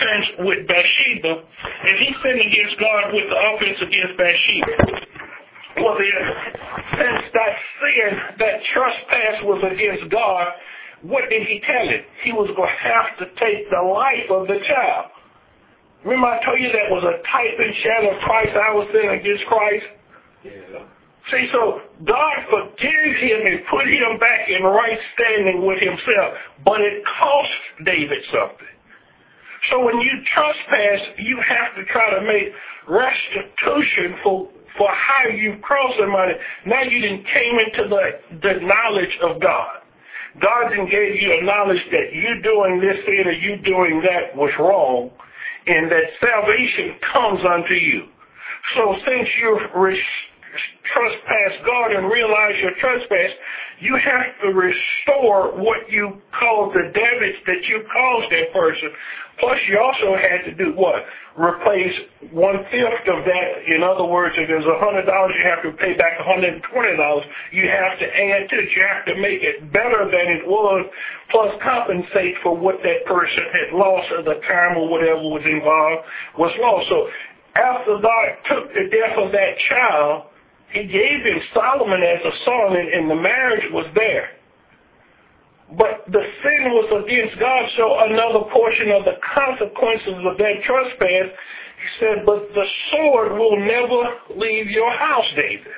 sins with Bathsheba, and he sinned against God with the offense against Bathsheba. Well, then, since that sin, that trespass was against God, what did he tell him? He was going to have to take the life of the child. Remember I told you that was a type and shadow of Christ. I was sinning against Christ. Yeah. See, so God forgave him and put him back in right standing with himself, but it cost David something. So when you trespass, you have to try to make restitution for how you crossed somebody. Now you didn't came into the knowledge of God. God then gave you a knowledge that you doing this sin or you doing that was wrong, and that salvation comes unto you. So since you've trespassed God and realize your trespass, you have to restore what you call the damage that you caused that person. Plus, you also had to do what? Replace 1/5 of that. In other words, if there's $100, you have to pay back $120. You have to add to it. You have to make it better than it was, plus compensate for what that person had lost at the time or whatever was involved was lost. So after God took the death of that child, he gave him Solomon as a son, and the marriage was there. But the sin was against God, so another portion of the consequences of that trespass, he said, but the sword will never leave your house, David.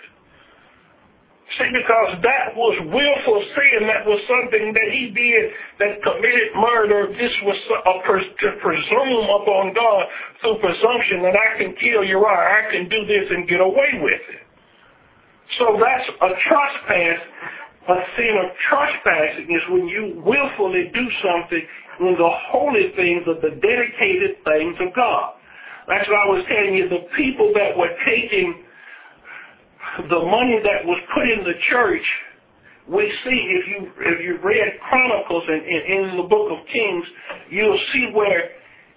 See, because that was willful sin, that was something that he did that committed murder. This was to presume upon God through presumption that I can kill Uriah, I can do this and get away with it. So that's a trespass. A sin of trespassing is when you willfully do something in the holy things of the dedicated things of God. That's what I was telling you. The people that were taking the money that was put in the church, we see if you read Chronicles and in the book of Kings, you'll see where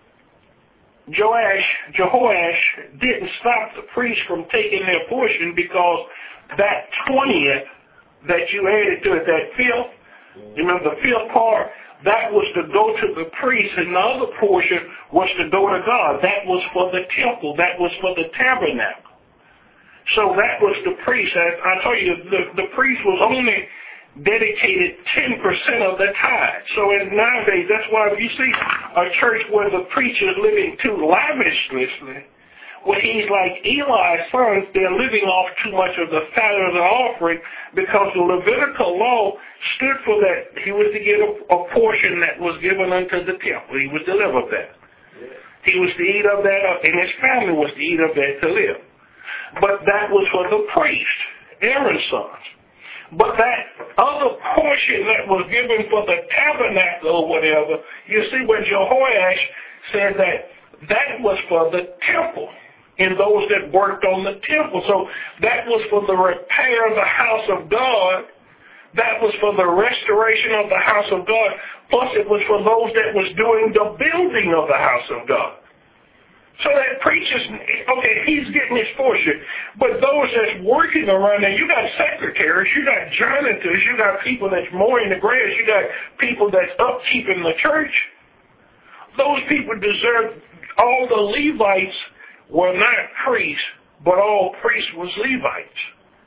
Jehoash didn't stop the priests from taking their portion, because that 20th that you added to it, that fifth, you remember the fifth part, that was to go to the priest, and the other portion was to go to God. That was for the temple. That was for the tabernacle. So that was the priest. I told you, the priest was only dedicated 10% of the tithe. So nowadays, that's why if you see a church where the preacher is living too lavishly, well, he's like Eli's sons, they're living off too much of the fat of the offering, because the Levitical law stood for that. He was to get a portion that was given unto the temple. He was to live of that. He was to eat of that, and his family was to eat of that to live. But that was for the priest, Aaron's sons. But that other portion that was given for the tabernacle or whatever, you see where Jehoash said that was for the temple, and those that worked on the temple. So that was for the repair of the house of God. That was for the restoration of the house of God. Plus it was for those that was doing the building of the house of God. So that preacher's, okay, he's getting his portion. But those that's working around there, you got secretaries, you got janitors, you got people that's mowing the grass, you got people that's upkeeping the church. Those people deserve, all the Levites were not priests, but all priests was Levites.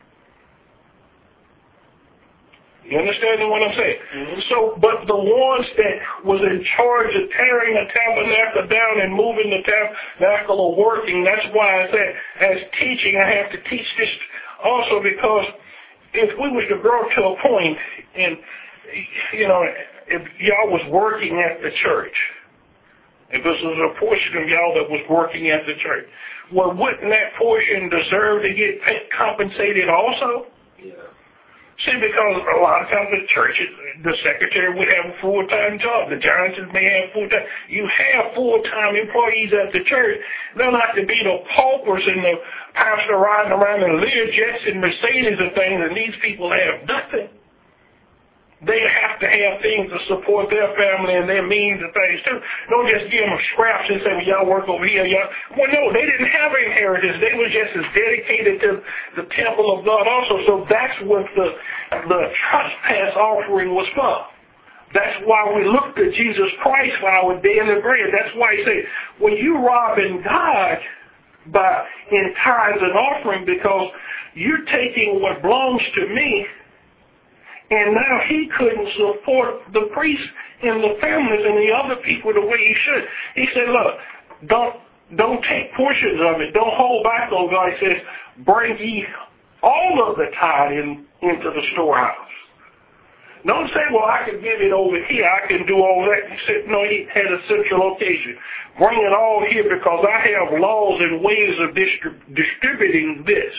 You understand what I'm saying? Mm-hmm. So, but the ones that was in charge of tearing the tabernacle down and moving the tabernacle or working, that's why I said, as teaching, I have to teach this also, because if we was to grow to a point, and, you know, if y'all was working at the church, if this was a portion of y'all that was working at the church, well, wouldn't that portion deserve to get compensated also? Yeah. See, because a lot of times the churches, the secretary would have a full-time job. The janitors may have full-time. You have full-time employees at the church. They're not to be the paupers and the pastor riding around in Learjets and Mercedes and things, and these people have nothing. They have to have things to support their family and their means and things too. Don't just give them scraps and say, well, y'all work over here. Y'all. Well, no, they didn't have inheritance. They were just as dedicated to the temple of God also. So that's what the trespass offering was for. That's why we look to Jesus Christ for our daily bread. That's why he said, when you robbing God in tithes and offering, because you're taking what belongs to me, and now he couldn't support the priests and the families and the other people the way he should. He said, look, don't take portions of it. Don't hold back on God. He says, bring ye all of the tithe into the storehouse. Don't say, well, I can give it over here. I can do all that. He said, no, he had a central location. Bring it all here because I have laws and ways of distributing this.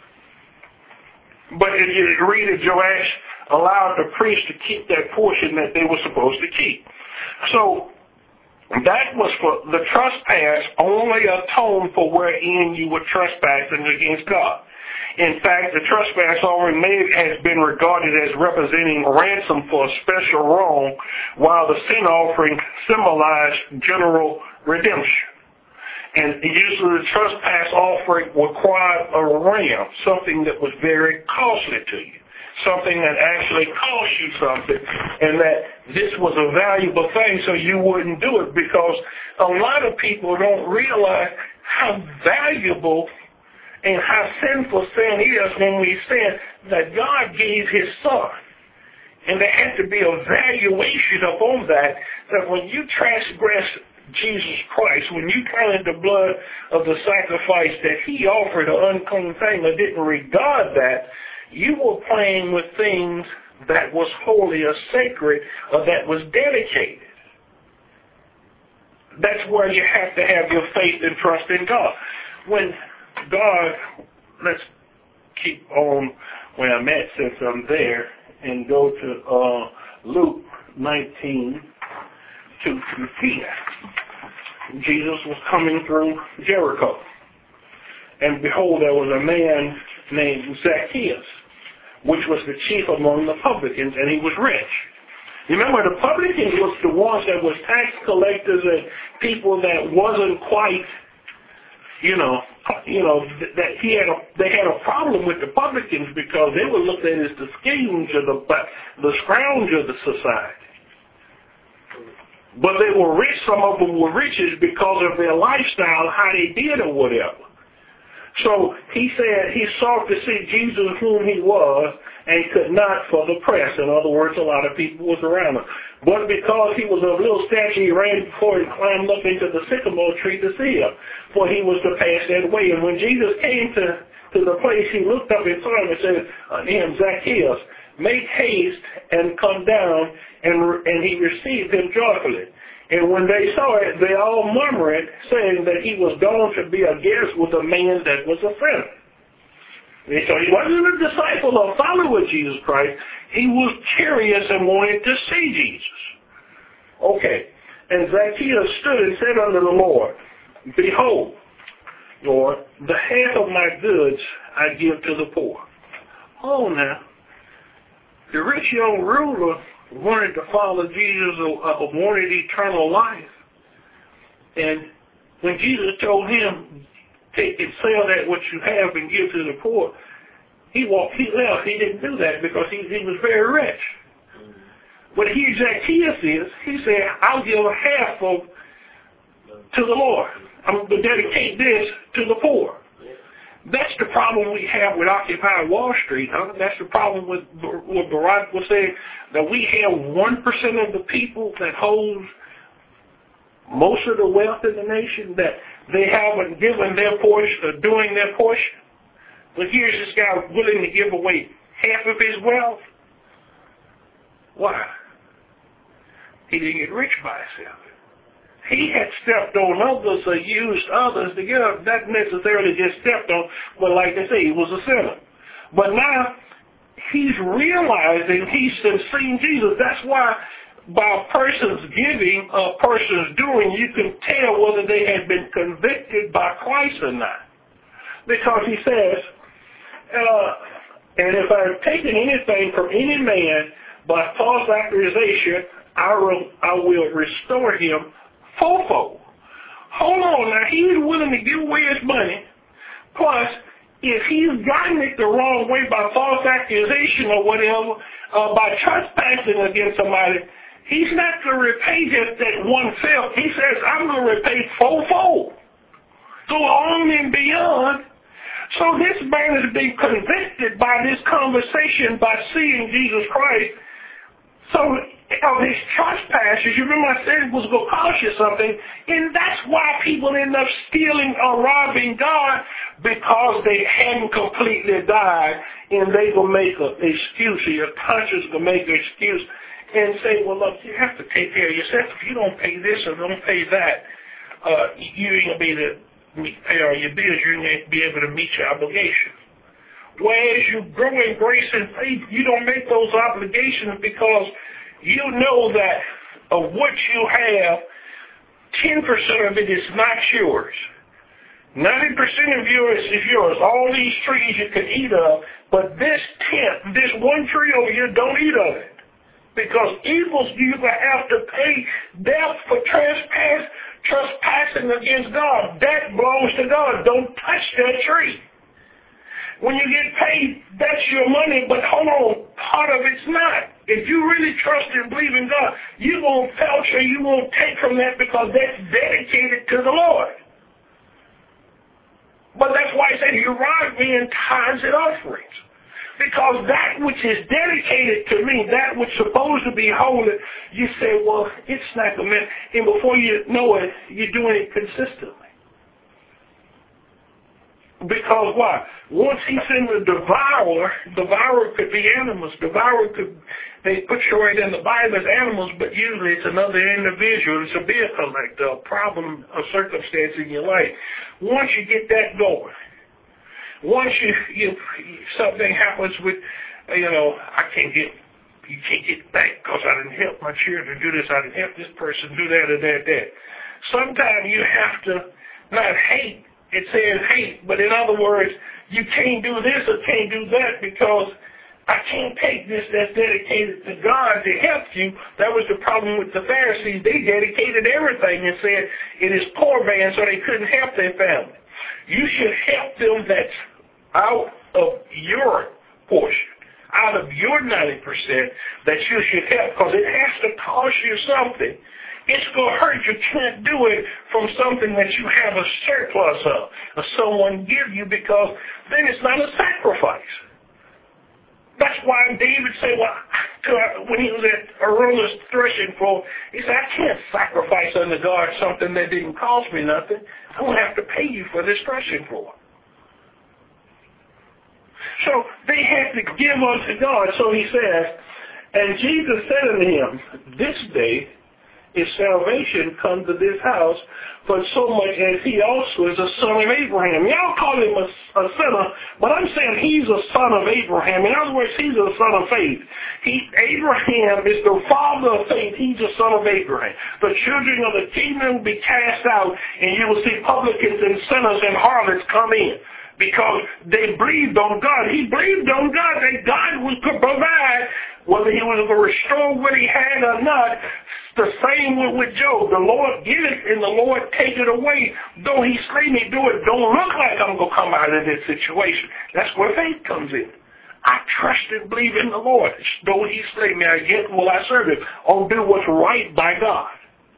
But if you read it, Joash allowed the priest to keep that portion that they were supposed to keep. So that was for the trespass only atoned for wherein you were trespassing against God. In fact, the trespass offering has been regarded as representing ransom for a special wrong, while the sin offering symbolized general redemption. And usually the trespass offering required a ram, something that was very costly to you, something that actually cost you something, and that this was a valuable thing, so you wouldn't do it, because a lot of people don't realize how valuable and how sinful sin is when we sin that God gave his son. And there had to be a valuation upon that when you transgress Jesus Christ, when you turn the blood of the sacrifice that he offered an unclean thing or didn't regard that, you were playing with things that was holy or sacred or that was dedicated. That's where you have to have your faith and trust in God. When God, let's keep on where I'm at since I'm there and go to Luke 19, 2 through 10. Jesus was coming through Jericho. And behold, there was a man named Zacchaeus, which was the chief among the publicans, and he was rich. Remember, the publicans was the ones that was tax collectors and people that wasn't quite, that they had a problem with the publicans because they were looked at as the schemes or the scrounge of the society. But they were rich. Some of them were riches because of their lifestyle, how they did or whatever. So he said he sought to see Jesus whom he was and could not for the press. In other words, a lot of people was around him. But because he was of little stature, he ran before and climbed up into the sycamore tree to see him, for he was to pass that way. And when Jesus came to the place, he looked up and saw him and said unto him, Zacchaeus, make haste and come down. And he received him joyfully. And when they saw it, they all murmured, saying that he was gone to be a guest with a man that was a sinner. And so he wasn't a disciple or follower of Jesus Christ. He was curious and wanted to see Jesus. Okay. And Zacchaeus stood and said unto the Lord, behold, Lord, the half of my goods I give to the poor. Oh, now, the rich young ruler wanted to follow Jesus, wanted eternal life. And when Jesus told him, take and sell that what you have and give to the poor, he left. He didn't do that because he was very rich. But here Zacchaeus is, he said, I'll give a half to the Lord. I'm going to dedicate this to the poor. That's the problem we have with Occupy Wall Street. That's the problem with what Barack was saying, that we have 1% of the people that hold most of the wealth in the nation, that they haven't given their portion or doing their portion. But here's this guy willing to give away half of his wealth. Why? He didn't get rich by himself. He had stepped on others or used others to get up, not necessarily just stepped on, but like they say, he was a sinner. But now, he's realizing he's seen Jesus. That's why by a person's giving, a person's doing, you can tell whether they had been convicted by Christ or not. Because he says, and if I have taken anything from any man by false accusation, I will restore him fourfold. Hold on now, he's willing to give away his money. Plus, if he's gotten it the wrong way by false accusation or whatever, by trespassing against somebody, He's not going to repay just that oneself. He says, I'm going to repay fourfold. Go on and beyond. So this man has been convicted by this conversation, by seeing Jesus Christ. So of his trespasses, you remember I said it was going to cost you something, and that's why people end up stealing or robbing God, because they hadn't completely died, and they will make an excuse, or your conscience will make an excuse, and say, well, look, you have to take care of yourself. If you don't pay this or don't pay that, you ain't going to be able to pay all your bills. You ain't going to be able to meet your obligations. Whereas you grow in grace and faith, you don't make those obligations because you know that of what you have, 10% of it is not yours. 90% of yours is yours. All these trees you can eat of, but this one tree over here, don't eat of it. Because evils, you have to pay death for trespassing against God. That belongs to God. Don't touch that tree. When you get paid, that's your money, but hold on, part of it's not. If you really trust and believe in God, you won't filch or you won't take from that because that's dedicated to the Lord. But that's why I said you rob me in tithes and offerings. Because that which is dedicated to me, that which is supposed to be holy, you say, well, it's not the man. And before you know it, you're doing it consistently. Because why? Once he's in the devourer could be animals. They put you right in the Bible as animals, but usually it's another individual. It's a vehicle, like a problem, a circumstance in your life. Once you get that going, once you something happens with, you can't get back because I didn't help my children do this, I didn't help this person do that or that. Sometimes you have to not hate. It says hate, but in other words, you can't do this or can't do that because I can't take this that's dedicated to God to help you. That was the problem with the Pharisees. They dedicated everything and said it is poor man, so they couldn't help their family. You should help them that's out of your portion, out of your 90% that you should help, because it has to cost you something. It's going to hurt. You can't do it from something that you have a surplus of, or someone give you, because then it's not a sacrifice. That's why David said, when he was at Araunah's threshing floor, he said, I can't sacrifice unto God something that didn't cost me nothing. I'm going to have to pay you for this threshing floor. So they had to give unto God. So he says, and Jesus said unto him, this day is salvation come to this house, for so much as he also is a son of Abraham. Y'all call him a sinner, but I'm saying he's a son of Abraham. In other words, he's a son of faith. Abraham is the father of faith. He's a son of Abraham. The children of the kingdom will be cast out, and you will see publicans and sinners and harlots come in. Because they believed on God. He believed on God that God was to provide, whether he was going to restore what he had or not. The same with Job. The Lord give it and the Lord take it away. Though he slay me, do it. Don't look like I'm going to come out of this situation. That's where faith comes in. I trust and believe in the Lord. Though he slay me, yet will I serve him. Or do what's right by God.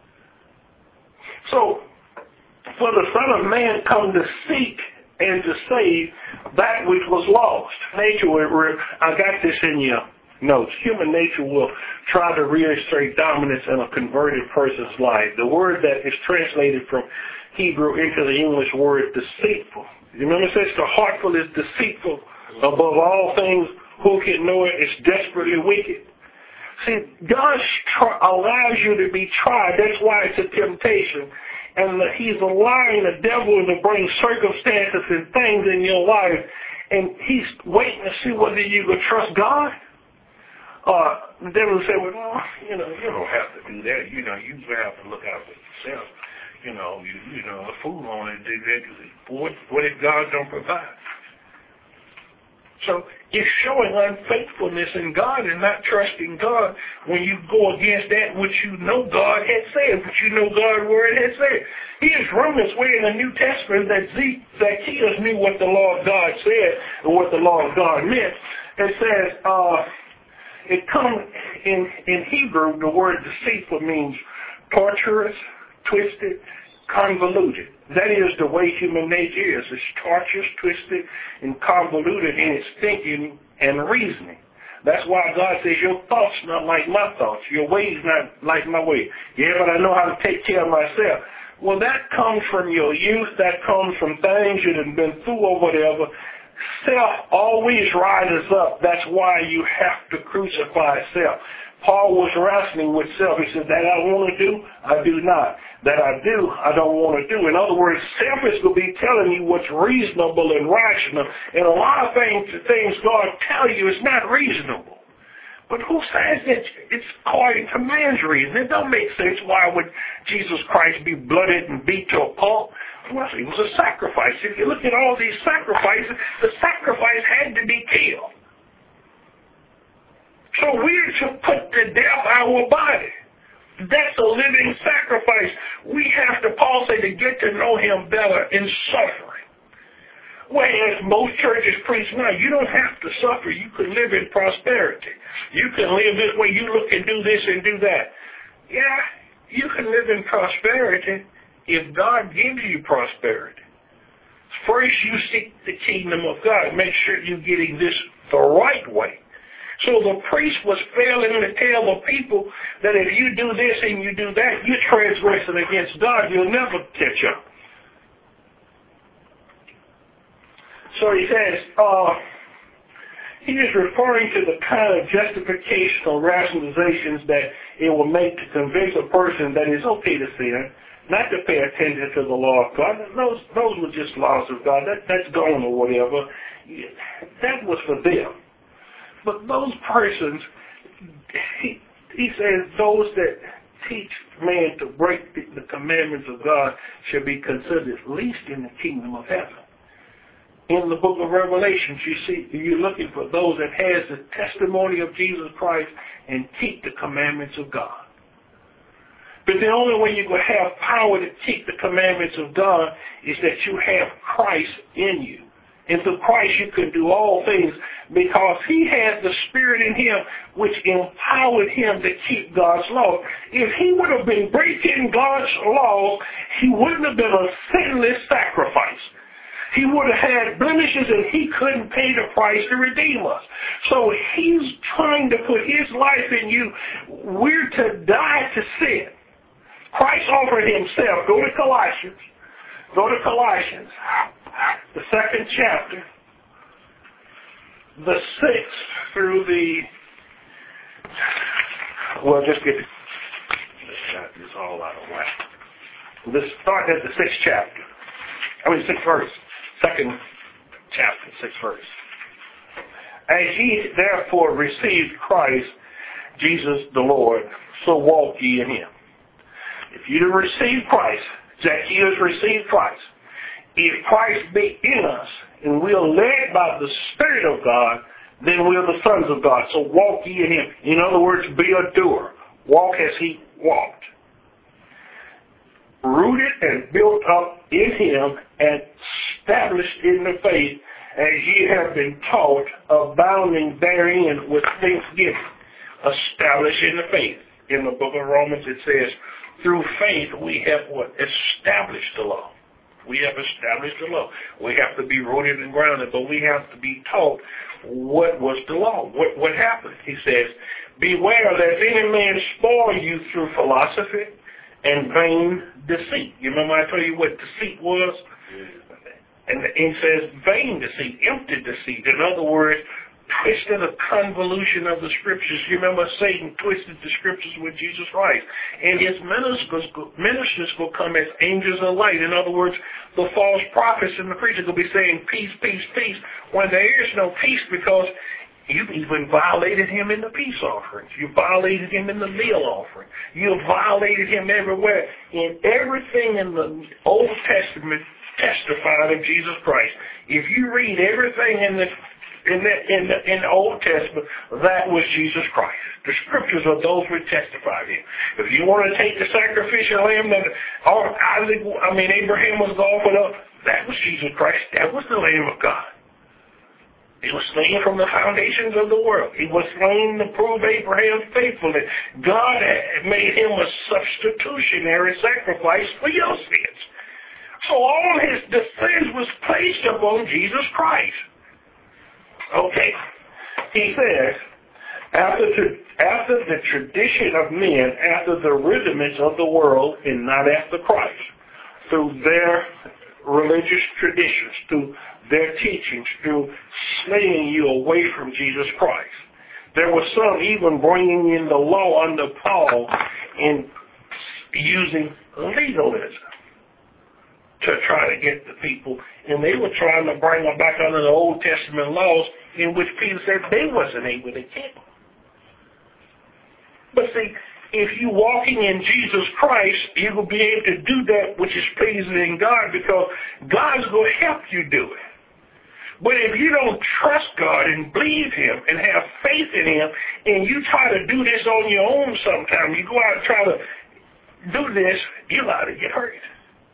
So, for the Son of Man come to seek and to save that which was lost. I got this in your notes. Human nature will try to reinstate dominance in a converted person's life. The word that is translated from Hebrew into the English word deceitful. You remember it says the heartful is deceitful above all things. Who can know it? It's desperately wicked. See, God allows you to be tried. That's why it's a temptation. And he's allowing the devil to bring circumstances and things in your life, and he's waiting to see whether you can trust God. The devil will say, well, you don't have to do that. You have to look out for yourself. A fool only do that. What if God don't provide? So it's showing unfaithfulness in God and not trusting God when you go against that which you know God had said, but you know God's word had said. Here's Romans where in the New Testament that Zacchaeus knew what the law of God said and what the law of God meant. It says, It comes in Hebrew, the word deceitful means torturous, twisted, convoluted. That is the way human nature is. It's tortuous, twisted, and convoluted in its thinking and reasoning. That's why God says your thoughts not like my thoughts, your ways not like my way. Yeah, but I know how to take care of myself. Well, that comes from your youth. That comes from things you have been through or whatever. Self always rises up. That's why you have to crucify self. Paul was wrestling with self. He said, that I want to do, I do not. That I do, I don't want to do. In other words, self is going to be telling you what's reasonable and rational. And a lot of things God tell you is not reasonable. But who says that it's according to man's reason? It don't make sense. Why would Jesus Christ be blooded and beat to a pulp? Well, it was a sacrifice. If you look at all these sacrifices, the sacrifice had to be killed. So we're to put to death our body. That's a living sacrifice. We have to, Paul said, to get to know him better in suffering. Whereas most churches preach now, you don't have to suffer. You can live in prosperity. You can live this way. You look and do this and do that. Yeah, you can live in prosperity if God gives you prosperity. First, you seek the kingdom of God. Make sure you're getting this the right way. So the priest was failing to tell the people that if you do this and you do that, you're transgressing against God. You'll never catch up. So he says, he is referring to the kind of justification or rationalizations that it will make to convince a person that it's okay to sin, not to pay attention to the law of God. Those were just laws of God. That's gone or whatever. That was for them. But those persons, he says, those that teach man to break the commandments of God should be considered least in the kingdom of heaven. In the book of Revelations, you see, you're looking for those that has the testimony of Jesus Christ and keep the commandments of God. But the only way you're going to have power to keep the commandments of God is that you have Christ in you. And through Christ you can do all things because he has the Spirit in him which empowered him to keep God's law. If he would have been breaking God's law, he wouldn't have been a sinless sacrifice. He would have had blemishes and he couldn't pay the price to redeem us. So he's trying to put his life in you. We're to die to sin. Christ offered himself. Go to Colossians. The 2nd chapter, the 6th through the, well, just get this all out of whack. Let's start at the 6th chapter. 6th verse. 2nd chapter, 6th verse. As ye therefore received Christ, Jesus the Lord, so walk ye in him. If you receive Christ, Zacchaeus received Christ. If Christ be in us, and we are led by the Spirit of God, then we are the sons of God. So walk ye in him. In other words, be a doer. Walk as he walked. Rooted and built up in him and established in the faith as ye have been taught, abounding therein with thanksgiving. Established in the faith. In the book of Romans it says, through faith we have what? Established the law. We have established the law. We have to be rooted and grounded, but we have to be taught what was the law. What happened? He says, beware lest any man spoil you through philosophy and vain deceit. You remember I told you what deceit was? And he says vain deceit, empty deceit. In other words, twisted a convolution of the scriptures. You remember Satan twisted the scriptures with Jesus Christ. And his ministers will come as angels of light. In other words, the false prophets and the preachers will be saying peace, peace, peace, when there is no peace because you even violated him in the peace offerings. You violated him in the meal offering. You violated him everywhere. In everything in the Old Testament testified of Jesus Christ. If you read everything in the Old Testament, that was Jesus Christ. The scriptures are those who testified him. If you want to take the sacrificial lamb that Abraham was offered up, that was Jesus Christ. That was the Lamb of God. He was slain from the foundations of the world. He was slain to prove Abraham's faithfulness. God had made him a substitutionary sacrifice for your sins. So all the sins was placed upon Jesus Christ. Okay. He says, after the tradition of men, after the rudiments of the world, and not after Christ, through their religious traditions, through their teachings, through slaying you away from Jesus Christ. There were some even bringing in the law under Paul and using legalism to try to get the people, and they were trying to bring them back under the Old Testament laws in which Peter said they wasn't able to keep them. But see, if you walking in Jesus Christ, you will be able to do that which is pleasing in God, because God's going to help you do it. But if you don't trust God and believe him and have faith in him, and you try to do this on your own sometime, you go out and try to do this, you're liable to get hurt.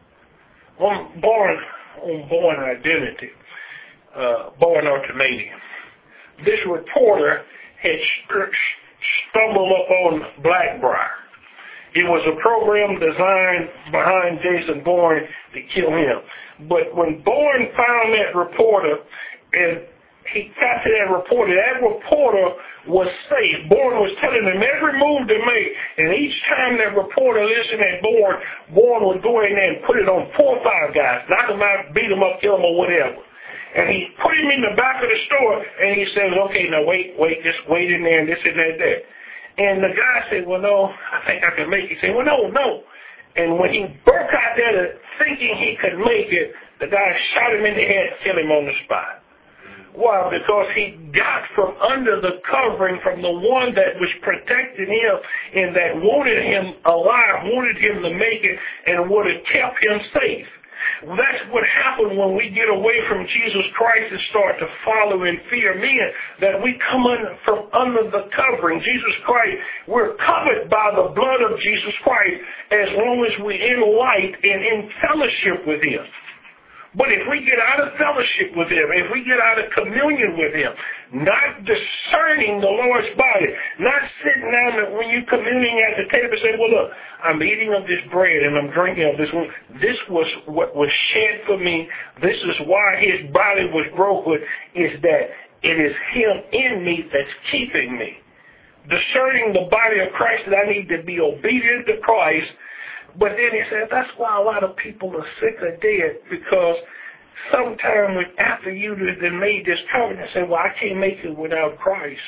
On Born Identity, Born Ultimatum, this reporter had stumbled up on Blackbriar. It was a program designed behind Jason Bourne to kill him. But when Bourne found that reporter, and he got to that reporter was safe. Bourne was telling him every move they made, and each time that reporter listened at Bourne would go in there and put it on 4 or 5 guys, knock them out, beat them up, kill them, or whatever. And he put him in the back of the store, and he says, okay, now wait, just wait in there, and this and that. And the guy said, well, no, I think I can make it. He said, well, no. And when he broke out there thinking he could make it, the guy shot him in the head and killed him on the spot. Why? Because he got from under the covering from the one that was protecting him and that wanted him alive, wanted him to make it, and would have kept him safe. That's what happened when we get away from Jesus Christ and start to follow and fear men, that we come from under the covering. Jesus Christ, we're covered by the blood of Jesus Christ as long as we're in light and in fellowship with him. But if we get out of fellowship with him, if we get out of communion with him, not discerning the Lord's body, not sitting down when you're communing at the table and saying, well, look, I'm eating of this bread and I'm drinking of this. This was what was shed for me. This is why his body was broken, is that it is him in me that's keeping me. Discerning the body of Christ, that I need to be obedient to Christ. But then he said, that's why a lot of people are sick or dead, because sometime after you have made this covenant and say, well, I can't make it without Christ,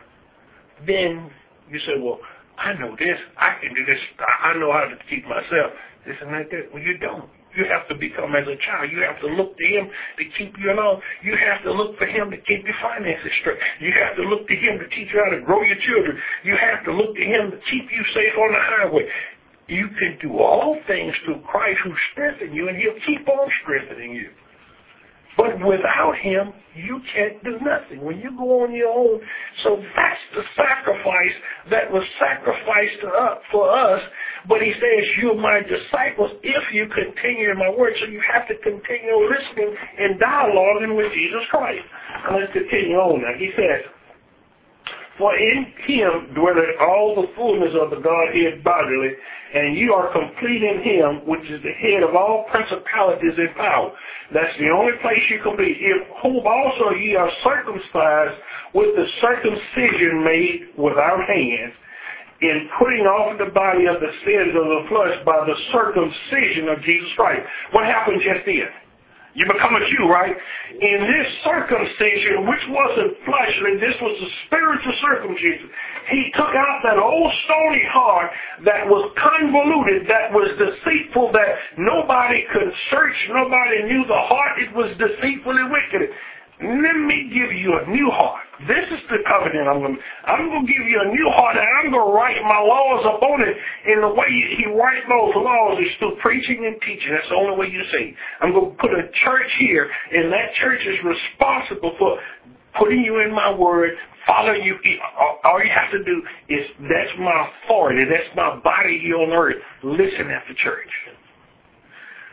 then you say, well, I know this, I can do this, I know how to keep myself, this and that. Well, you don't. You have to become as a child. You have to look to him to keep you along. You have to look for him to keep your finances straight. You have to look to him to teach you how to grow your children. You have to look to him to keep you safe on the highway. You can do all things through Christ who strengthens you, and he'll keep on strengthening you. But without him, you can't do nothing. When you go on your own, so that's the sacrifice that was sacrificed for us. But he says, you're my disciples if you continue in my word. So you have to continue listening and dialoguing with Jesus Christ. And let's continue on now. He says, for in him dwelleth all the fullness of the Godhead bodily, and you are complete in him, which is the head of all principalities and power. That's the only place you can be. Whom also ye are circumcised with the circumcision made without hands, in putting off the body of the sins of the flesh by the circumcision of Jesus Christ. What happened just then? You become a Jew, right? In this circumcision, which wasn't fleshly, this was a spiritual circumcision. He took out that old stony heart that was convoluted, that was deceitful, that nobody could search, nobody knew the heart. It was deceitful and wicked. Let me give you a new heart. This is the covenant I'm going to give you a new heart, and I'm going to write my laws upon it. And the way he writes those laws is through preaching and teaching. That's the only way you see. I'm going to put a church here, and that church is responsible for putting you in my word, following you. All you have to do is, that's my authority. That's my body here on earth. Listen at the church.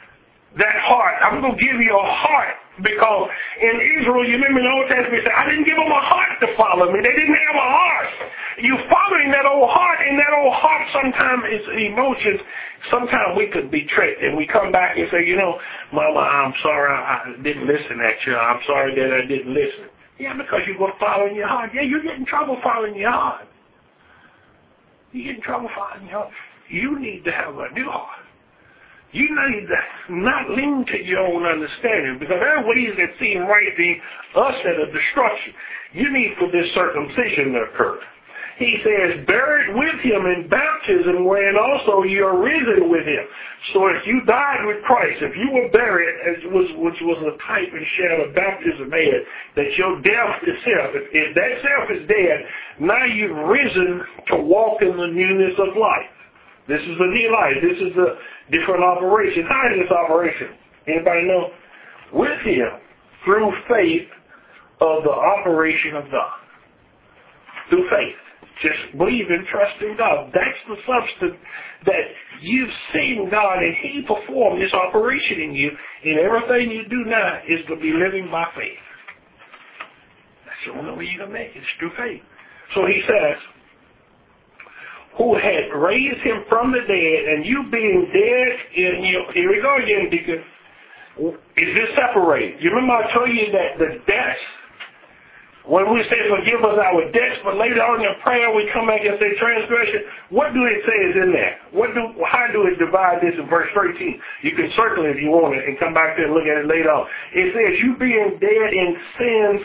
that heart. I'm going to give you a heart. Because in Israel, you remember in the Old Testament, it said, I didn't give them a heart to follow me. They didn't have a heart. You following that old heart, and that old heart sometimes is emotions. Sometimes we could be tricked, and we come back and say, Mama, I'm sorry I didn't listen at you. I'm sorry that I didn't listen. Yeah, because you were following your heart. Yeah, you get in trouble following your heart. You get in trouble following your heart. You need to have a new heart. You need to not lean to your own understanding, because there are ways that seem right to us that are destruction. You need for this circumcision to occur. He says, buried with him in baptism, wherein also you are risen with him. So if you died with Christ, if you were buried, which was a type and shadow of baptism made, that your death is self. If that self is dead, now you've risen to walk in the newness of life. This is a new life. This is a different operation. How is this operation? Anybody know? With him, through faith of the operation of God. Through faith. Just believe and trust in God. That's the substance that you've seen God, and he performed this operation in you, and everything you do now is to be living by faith. That's the only way you can make it. It's through faith. So he says, who had raised him from the dead, and you being dead in your... Here we go again, Deacon. Is this separated? You remember I told you that the debts, when we say forgive us our debts, but later on in the prayer we come back and say transgression, what do it say is in there? How do it divide this in verse 13? You can circle it if you want it and come back there and look at it later on. It says, you being dead in sins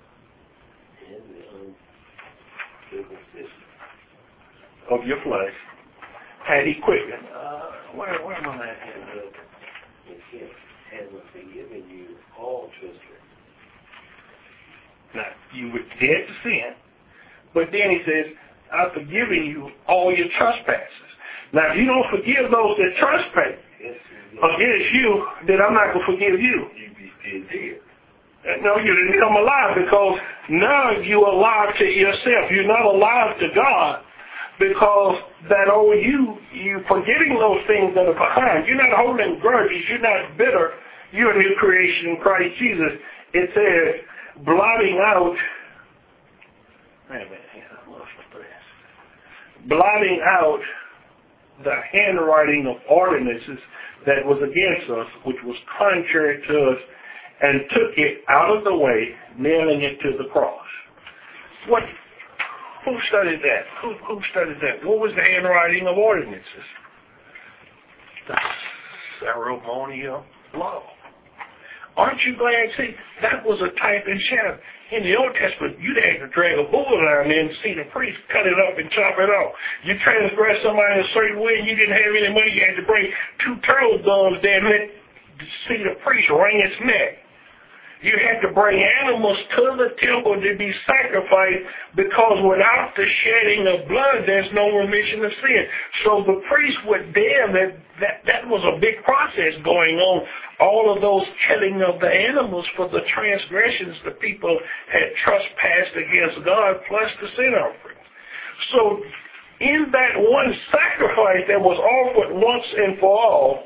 of your flesh, had he quickened. Where am I at? And was forgiven you all trespasses. Now, you were dead to sin, but then he says, I've forgiven you all your trespasses. Now, if you don't forgive those that trespass against you, then I'm not going to forgive you. You be still dead. No, you didn't come alive, because now you're alive to yourself. You're not alive to God. Because that you forgetting those things that are behind. You're not holding grudges. You're not bitter. You're a new creation in Christ Jesus. It says, blotting out, blotting out the handwriting of ordinances that was against us, which was contrary to us, and took it out of the way, nailing it to the cross. Who studied that? Who studied that? What was the handwriting of ordinances? The ceremonial law. Aren't you glad? See, that was a type and shadow. In the Old Testament, you'd have to drag a bull down there and see the priest cut it up and chop it off. You transgressed somebody a certain way and you didn't have any money, you had to bring 2 turtle doves there and let see the priest wring its neck. You had to bring animals to the temple to be sacrificed, because without the shedding of blood, there's no remission of sin. So the priests were there. That was a big process going on. All of those killing of the animals for the transgressions the people had trespassed against God, plus the sin offerings. So in that one sacrifice that was offered once and for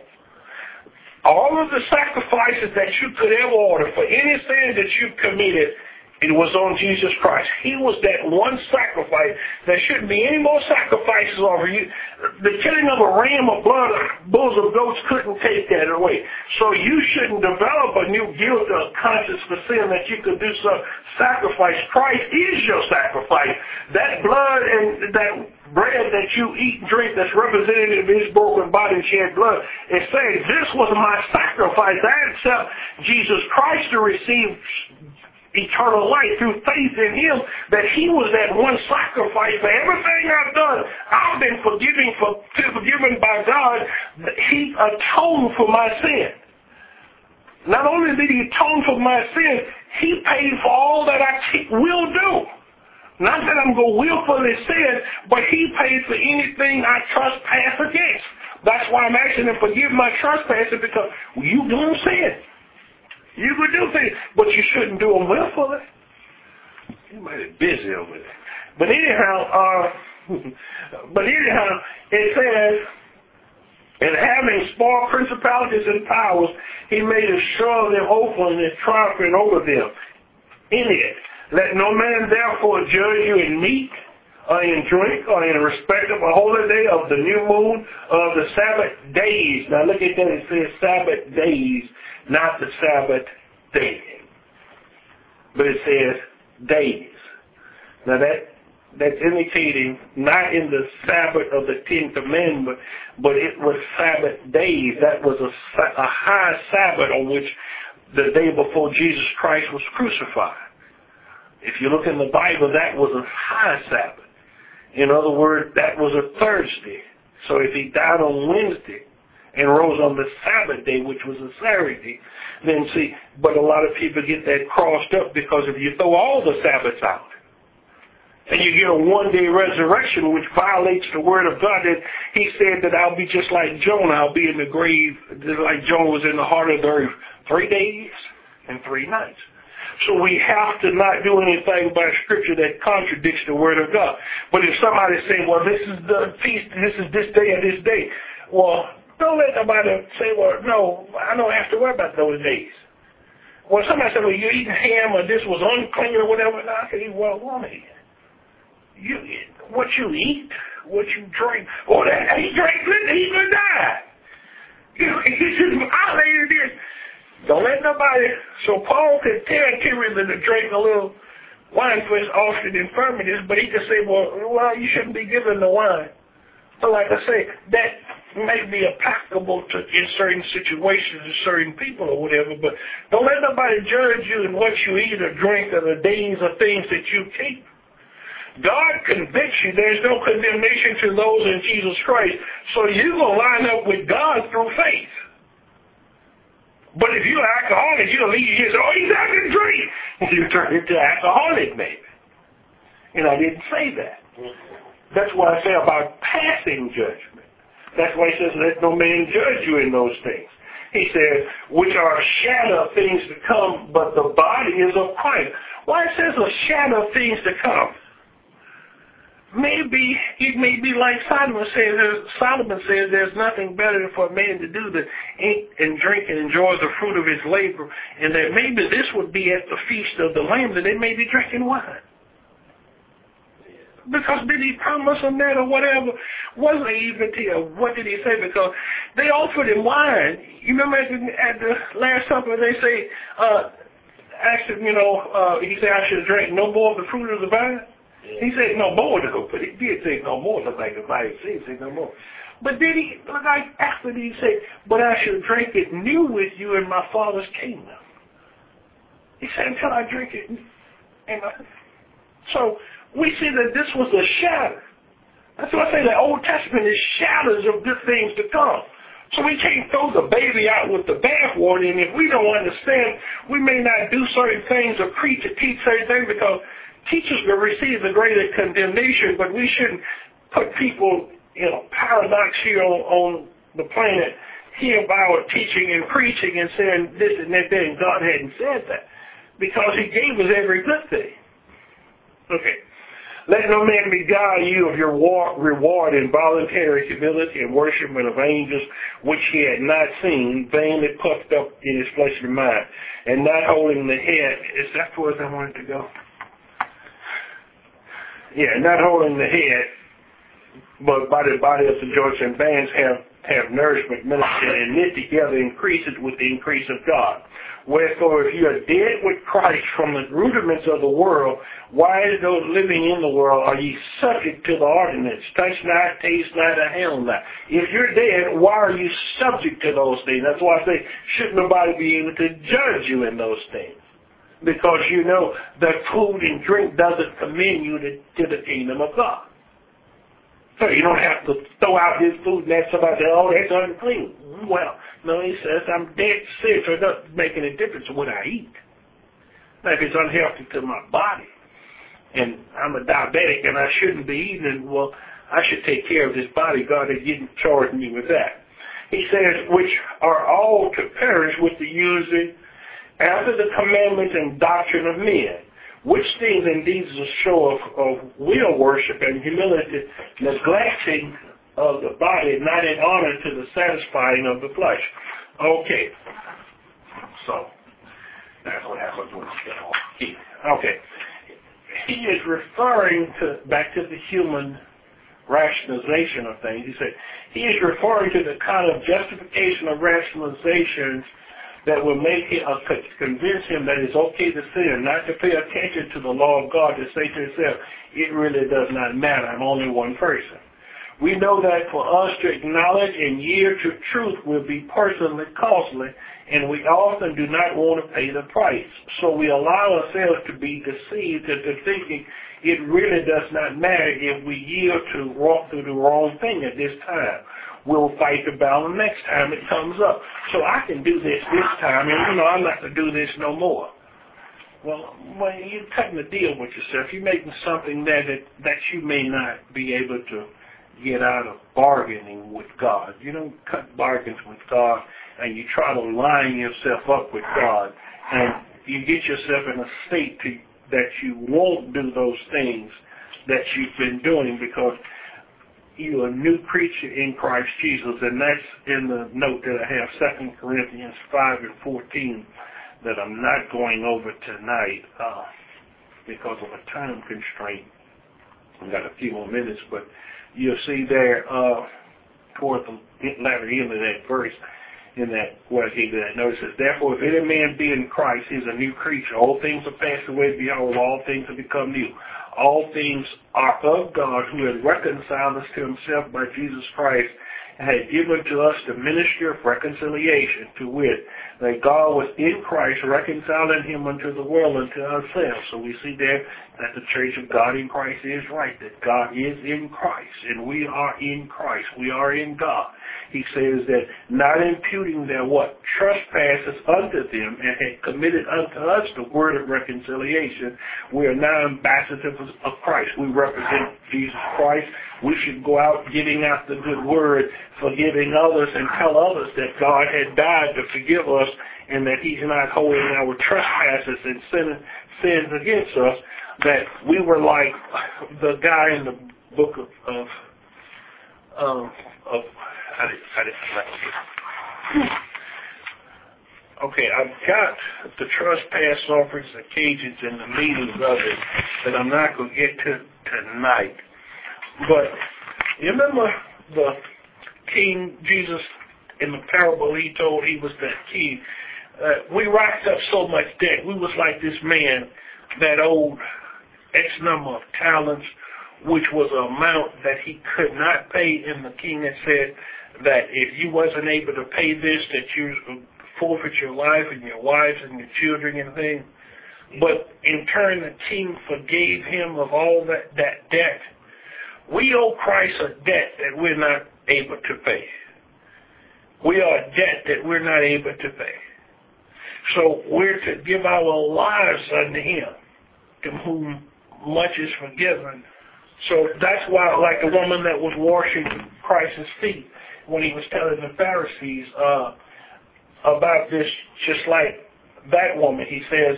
all of the sacrifices that you could ever order for any sin that you committed, it was on Jesus Christ. He was that one sacrifice. There shouldn't be any more sacrifices over you. The killing of a ram of blood, bulls of goats couldn't take that away. So you shouldn't develop a new guilt or conscience for sin that you could do some sacrifice. Christ is your sacrifice. That blood and that bread that you eat and drink that's representative of his broken body and shed blood, it says, this was my sacrifice. I accept Jesus Christ to receive eternal life through faith in him, that he was that one sacrifice for everything I've done. I've been forgiven by God. He atoned for my sin. Not only did he atone for my sin, he paid for all that I will do. Not that I'm going to willfully sin, but he paid for anything I trespass against. That's why I'm asking him to forgive my trespasses, because you don't sin. You could do things, but you shouldn't do them willfully. You might be busy over there. But anyhow, it says, And having spoiled principalities and powers, he made a show of them openly and triumphing over them. In it, let no man therefore judge you in meat, or in drink, or in respect of a holy day, of the new moon, of the Sabbath days. Now look at that, it says Sabbath days, not the Sabbath day. But it says days. Now that's indicating not in the Sabbath of the 10th Commandment, but it was Sabbath days. That was a high Sabbath on which the day before Jesus Christ was crucified. If you look in the Bible, that was a high Sabbath. In other words, that was a Thursday. So if he died on Wednesday and rose on the Sabbath day, which was a Saturday, then see, but a lot of people get that crossed up because if you throw all the Sabbaths out, and you get a one-day resurrection, which violates the word of God, that he said that I'll be just like Jonah. I'll be in the grave, just like Jonah was in the heart of the earth 3 days and 3 nights. So we have to not do anything by Scripture that contradicts the word of God. But if somebody say, well, this is the feast, this is this day and this day, well, don't let nobody say, well, no, I don't have to worry about those days. Well, somebody said, well, you're eating ham or this was unclean or whatever, and I said, well, woman, what you eat, what you drink. Oh, that he drank liquor, he's gonna die. He says, I'll lay this. Don't let nobody. So Paul could tell Timothy to drink a little wine for his often infirmities, but he could say, well, you shouldn't be given the wine. So like I say, that may be applicable to in certain situations and certain people or whatever, but don't let nobody judge you in what you eat or drink or the days or things that you keep. God convicts you. There's no condemnation to those in Jesus Christ. So you're going to line up with God through faith. But if you're an alcoholic, you'll leave here and say, oh, he's out to drink. You turn into an alcoholic, maybe. And I didn't say that. That's what I say about passing judgment. That's why he says, let no man judge you in those things. He says, which are a shadow of things to come, but the body is of Christ. Why it says a shadow of things to come? Maybe it may be like Solomon says there's nothing better for a man to do than eat and drink and enjoy the fruit of his labor, and that maybe this would be at the feast of the Lamb that they may be drinking wine. Because did he promise them that or whatever? Wasn't he even tell? What did he say? Because they offered him wine. You remember at the Last Supper they say, asked him, he said I should drink no more of the fruit of the vine. He said no more though, but he did say no more. Look like the Bible said no more. But then he, like after he said, but I should drink it new with you in my Father's kingdom. He said until I drink it. So we see that this was a shadow. That's why I say the Old Testament is shadows of good things to come. So we can't throw the baby out with the bathwater, and if we don't understand, we may not do certain things or preach or teach certain things because teachers will receive the greater condemnation, but we shouldn't put people, paradox here on the planet here by our teaching and preaching and saying this and that, and God hadn't said that because he gave us every good thing. Okay. Let no man beguile you of your reward in voluntary humility and worshipment of angels, which he had not seen, vainly puffed up in his fleshly mind, and not holding the head. Is that where I wanted to go? Yeah, not holding the head, but by the body of the joints and bands have nourishment, ministry, and knit together increases with the increase of God. Wherefore, if you are dead with Christ from the rudiments of the world, why, as those living in the world, are ye subject to the ordinance? Touch not, taste not, or handle not. If you're dead, why are you subject to those things? That's why I say, should nobody be able to judge you in those things? Because you know that food and drink doesn't commend you to the kingdom of God. So you don't have to throw out his food and have somebody say, oh, that's unclean. Well, no, he says, I'm dead sick, so it doesn't make any difference what I eat. Now, if it's unhealthy to my body, and I'm a diabetic and I shouldn't be eating it, well, I should take care of this body. God has didn't charge me with that. He says, which are all to perish with the using after the commandments and doctrine of men, which things indeed is a show of will worship and humility, neglecting of the body, not in order to the satisfying of the flesh. Okay. So, that's what happens when you get off. Okay. He is referring back to the human rationalization of things. He said, he is referring to the kind of justification of rationalizations that will make him, convince him that it's okay to sin, not to pay attention to the law of God, to say to himself, it really does not matter, I'm only one person. We know that for us to acknowledge and yield to truth will be personally costly, and we often do not want to pay the price. So we allow ourselves to be deceived into thinking it really does not matter if we yield to walk through the wrong thing at this time. We'll fight the battle next time it comes up. So I can do this time, and I'm not going to do this no more. Well, when you're cutting a deal with yourself, you're making something that you may not be able to get out of bargaining with God. You don't cut bargains with God, and you try to line yourself up with God, and you get yourself in a state that you won't do those things that you've been doing because you're a new creature in Christ Jesus, and that's in the note that I have, 2 Corinthians 5 and 14, that I'm not going over tonight because of a time constraint. I've got a few more minutes, but you'll see there toward the latter end of that verse, in that where he that notices, therefore, if any man be in Christ, he is a new creature. All things are passed away, behold, all things have become new. All things are of God, who has reconciled us to himself by Jesus Christ, and had given to us the ministry of reconciliation, to wit, that God was in Christ, reconciling him unto the world, unto ourselves. So we see there that the church of God in Christ is right, that God is in Christ, and we are in Christ. We are in God. He says that not imputing their trespasses unto them, and had committed unto us the word of reconciliation. We are now ambassadors of Christ. We represent Jesus Christ. We should go out giving out the good word, forgiving others, and tell others that God had died to forgive us, and that he's not holding our trespasses and sins against us. That we were like the guy in the book of Okay, I've got the trespass offerings, occasions, and the meanings of it that I'm not going to get to tonight. But you remember the King Jesus in the parable he told? He was that king. We racked up so much debt. We was like this man that owed X number of talents, which was an amount that he could not pay. And the king had said that if you wasn't able to pay this, that you forfeit your life and your wives and your children and things. But in turn, the king forgave him of all that debt. We owe Christ a debt that we're not able to pay. We are a debt that we're not able to pay. So we're to give our lives unto him, to whom much is forgiven. So that's why, like the woman that was washing Christ's feet, when he was telling the Pharisees about this, just like that woman, he says,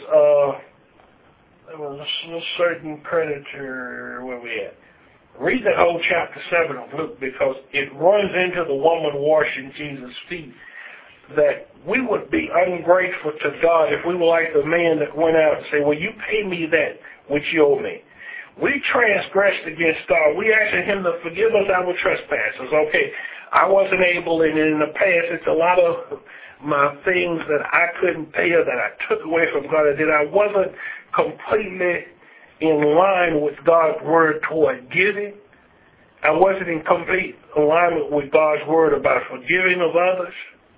there was a certain creditor, where we at? Read the whole chapter 7 of Luke, because it runs into the woman washing Jesus' feet, that we would be ungrateful to God if we were like the man that went out and said, well, you pay me that which you owe me. We transgressed against God. We asked him to forgive us our trespasses. Okay, I wasn't able, and in the past, it's a lot of my things that I couldn't pay or that I took away from God, that I wasn't completely in line with God's word toward giving. I wasn't in complete alignment with God's word about forgiving of others.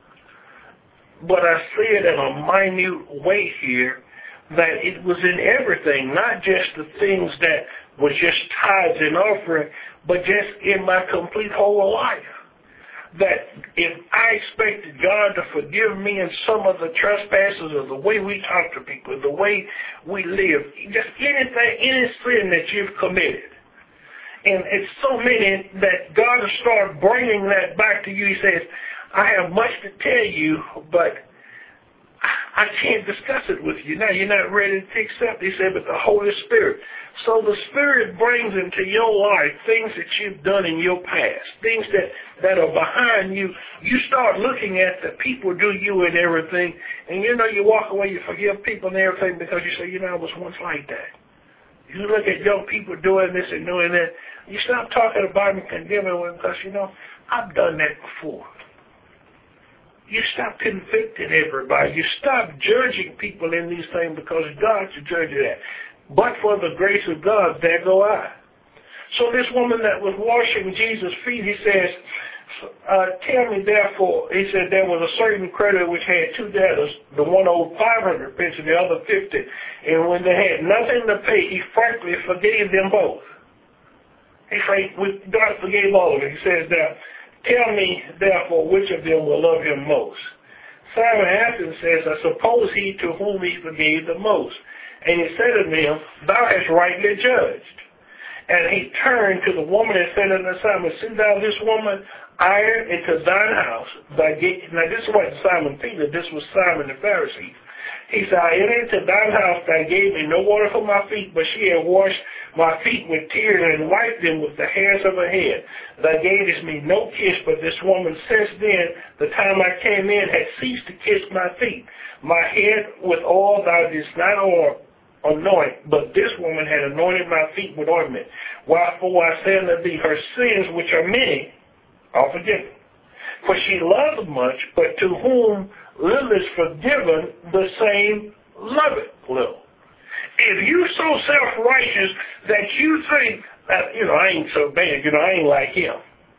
But I see it in a minute way here, that it was in everything, not just the things that was just tithes and offering, but just in my complete whole life. That if I expected God to forgive me in some of the trespasses of the way we talk to people, the way we live, just anything, any sin that you've committed. And it's so many that God will start bringing that back to you. He says, I have much to tell you, but I can't discuss it with you now. You're not ready to accept. He said, but the Holy Spirit. So the Spirit brings into your life things that you've done in your past, things that are behind you. You start looking at the people do you and everything, and you walk away, you forgive people and everything because you say, I was once like that. You look at young people doing this and doing that, you stop talking about them and condemning them because, I've done that before. You stop convicting everybody. You stop judging people in these things because God's the judge of that. But for the grace of God, there go I. So this woman that was washing Jesus' feet, he says, tell me therefore, he said there was a certain creditor which had two debtors. The one owed 500 pence and the other 50. And when they had nothing to pay, he frankly forgave them both. God forgave all of them. He says that, tell me therefore which of them will love him most. Simon answered and says, I suppose he to whom he forgave the most. And he said unto him, thou hast rightly judged. And he turned to the woman and said unto Simon, see thou this woman iron into thine house. Now this wasn't Simon Peter, this was Simon the Pharisee. He said, I entered into thine house, thou gave me no water for my feet, but she had washed my feet with tears and wiped them with the hairs of her head. Thou gavest me no kiss, but this woman since then, the time I came in, had ceased to kiss my feet. My head with oil thou didst not anoint, but this woman had anointed my feet with ointment. Wherefore I say unto thee, her sins, which are many, are forgiven. For she loved much, but to whom little is forgiven, the same loveth little. If you're so self-righteous that you think that, I ain't so bad, I ain't like him.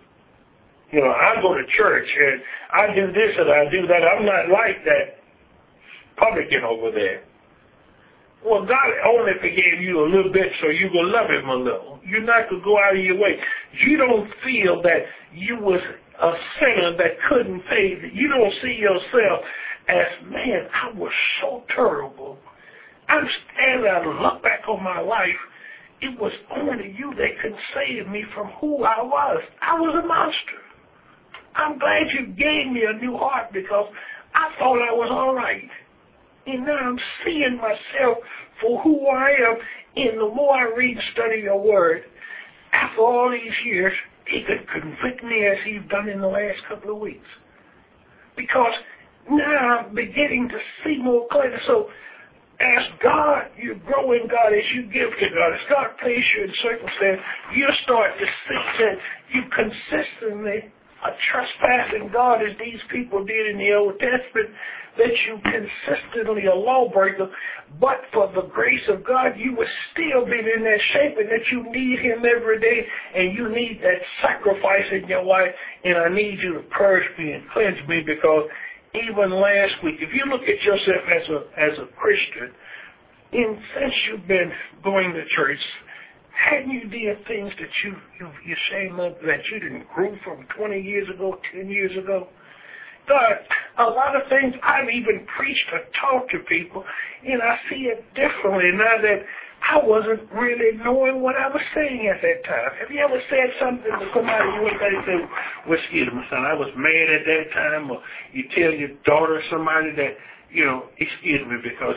I go to church and I do this and I do that. I'm not like that publican over there. Well, God only forgave you a little bit so you will love him a little. You're not going to go out of your way. You don't feel that you was a sinner that couldn't pay. You don't see yourself as, man, I was so terrible. I'm standing there and look back on my life. It was only you that could save me from who I was. I was a monster. I'm glad you gave me a new heart because I thought I was all right. And now I'm seeing myself for who I am. And the more I read and study your word, after all these years, he could convict me as he's done in the last couple of weeks. Because now I'm beginning to see more clearly. So as God, you grow in God, as you give to God, as God places you in circumstance, you start to see that you consistently are trespassing God as these people did in the Old Testament, that you consistently a lawbreaker, but for the grace of God, you will still be in that shape and that you need him every day and you need that sacrifice in your life, and I need you to purge me and cleanse me because even last week, if you look at yourself as a Christian, and since you've been going to church, hadn't you did things that you're ashamed of that you didn't grow from 20 years ago, 10 years ago? God, a lot of things I've even preached or taught to people, and I see it differently now that I wasn't really knowing what I was saying at that time. Have you ever said something to somebody you went there and say, well, excuse me, son, I was mad at that time, or you tell your daughter or somebody that, excuse me, because,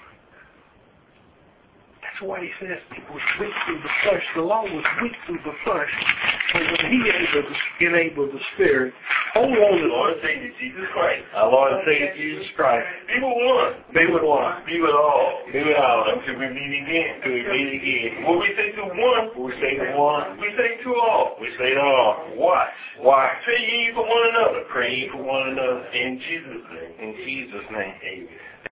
that's why he says it was weak through the flesh. The law was weak through the flesh. But when he enabled the Spirit, hold on to the Lord and Savior Jesus Christ. Our Lord and Savior Jesus Christ. Be with one. Be with one. Be with all. Be with all. Until we meet again. Until we meet again. When we say to one, we say to one. We say to all. We say to all. Watch. Watch. Pray ye for one another. Pray ye for one another. In Jesus' name. In Jesus' name. Amen.